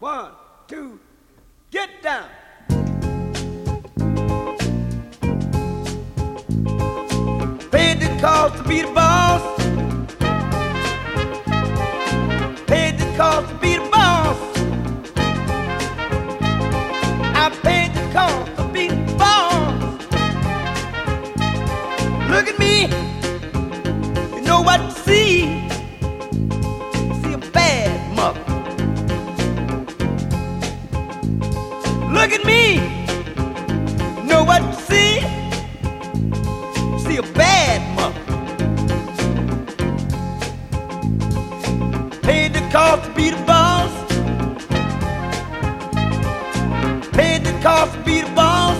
One, two, get down. Paid the cost to be the boss. Paid the cost to be the boss. I paid the cost to be the boss. Look at me. You know what to see. See a bad mother. Look at me. You know what to see. See a bad mother. Paid the cost to be the boss. Paid the cost to be the boss.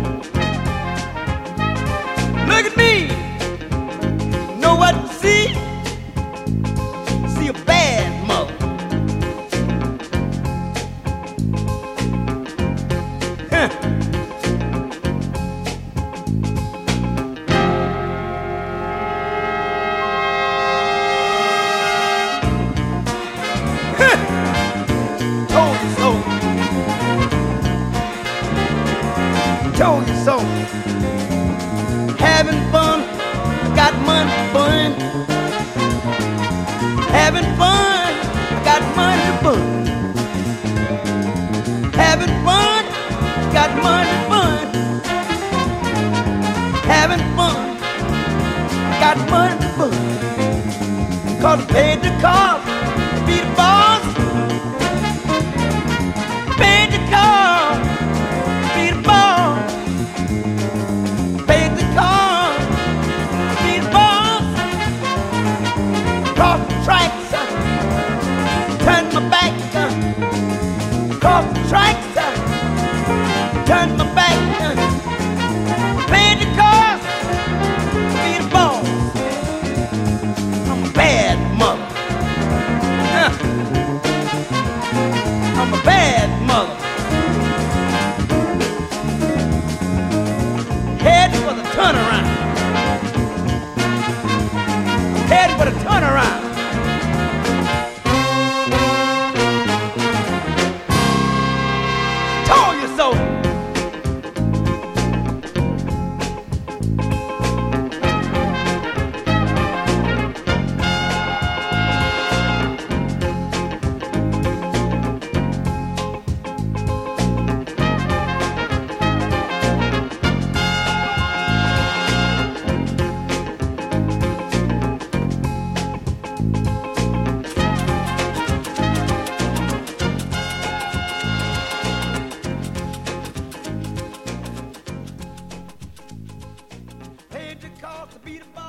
Look at me. Know what to see? See a bad mother. Huh. Told you so. Told you so. Having fun, got money to burn. Having fun, got money to burn. Having fun, got money to burn. Having fun, got money to burn. 'Cause I paid the cost to be the boss. Paid the cost to be the boss. Paid the cost to be the boss. Cross the tracks, turned my back. Cross the tracks, turned my back. Paid the cost to be the boss. I'm a bad mother. I'm a bad mother. Heading for the turnaround. Heading for the turnaround. Told you so. Paid the cost to be the boss.